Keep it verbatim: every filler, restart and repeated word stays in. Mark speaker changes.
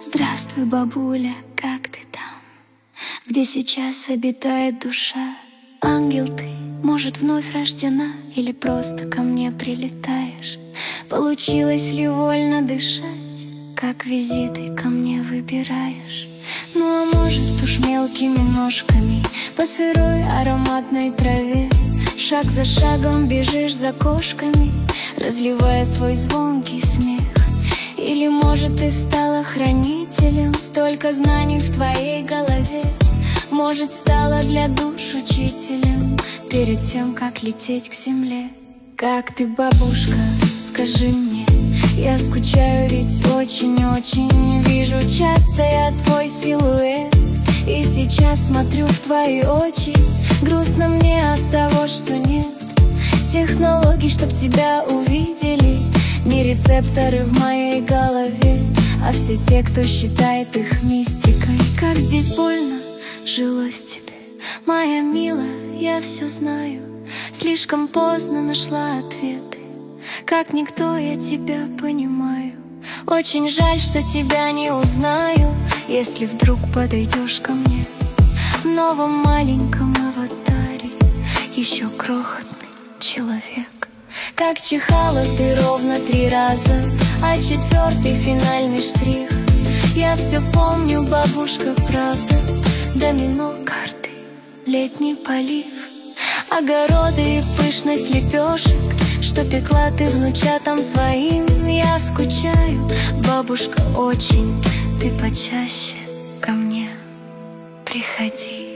Speaker 1: Здравствуй, бабуля, как ты там? Где сейчас обитает душа? Ангел ты, может, вновь рождена, или просто ко мне прилетаешь? Получилось ли вольно дышать, как визиты ко мне выбираешь? Ну а может уж мелкими ножками по сырой ароматной траве шаг за шагом бежишь за кошками, разливая свой звонкий смех? Или, может, ты стала хранителем столько знаний в твоей голове? Может, стала для душ учителем перед тем, как лететь к земле? Как ты, бабушка, скажи мне, я скучаю ведь очень-очень. Вижу часто я твой силуэт, и сейчас смотрю в твои очи. Грустно мне от того, что нет технологий, чтоб тебя увидели. Не рецепторы в моей голове, а все те, кто считает их мистикой. Как здесь больно жилось тебе, моя милая, я все знаю. Слишком поздно нашла ответы, как никто я тебя понимаю. Очень жаль, что тебя не узнаю, если вдруг подойдешь ко мне в новом маленьком аватаре, еще крохотный человек. Как чихала ты ровно три раза, а четвертый финальный штрих. Я все помню, бабушка, правда. Домино, карты, летний полив, огороды и пышность лепешек, что пекла ты внучатам своим. Я скучаю, бабушка, очень. Ты почаще ко мне приходи.